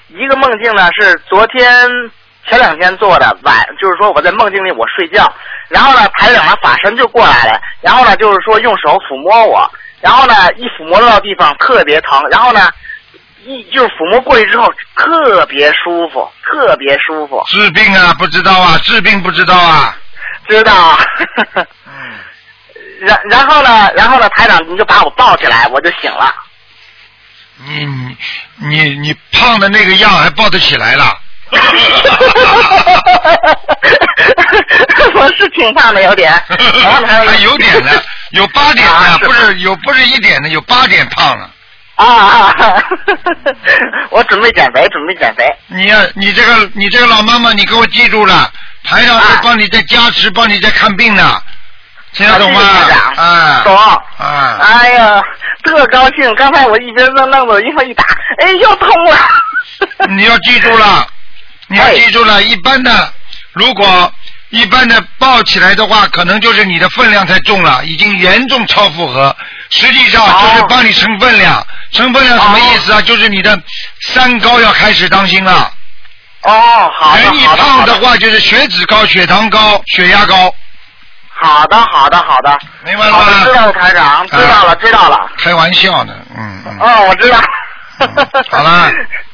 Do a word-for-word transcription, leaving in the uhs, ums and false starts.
一个梦境呢是昨天前两天做的，晚就是说我在梦境里我睡觉，然后呢台长的法身就过来了，然后呢就是说用手抚摸我，然后呢一抚摸到地方特别疼，然后呢一就是抚摸过去之后特别舒服，特别舒服。 治病啊不知道啊，治病不知道啊。 知道。嗯。然然后呢，然后呢，台长你就把我抱起来，我就醒了。 你你你你胖的那个样还抱得起来了？ 我是挺胖的，有点。 还有点呢，有八点呢，啊、不是有不是一点的，有八点胖了。 啊啊！我准备减肥，准备减肥。 你呀、啊，你这个你这个老妈妈，你给我记住了，台长在帮你在加持，帮你在看病呢。听得懂吗？啊， 懂啊！ 哎呀，特高兴！刚才我一边弄弄的，一会儿一打，哎，又通了。 你要记住了，你要记住了。一般的，如果一般的抱起来的话，可能就是你的分量太重了，已经严重超负荷。实际上就是帮你称分量，称分量什么意思啊？就是你的三高要开始当心了。 哦，好的。 人一胖的话，就是血脂高、血糖高、血压高。 好的，好的，好的， 明白了吗？ 知道了，台长，知道了，知道了。 开玩笑呢，嗯嗯。 哦，我知道。 嗯、好了。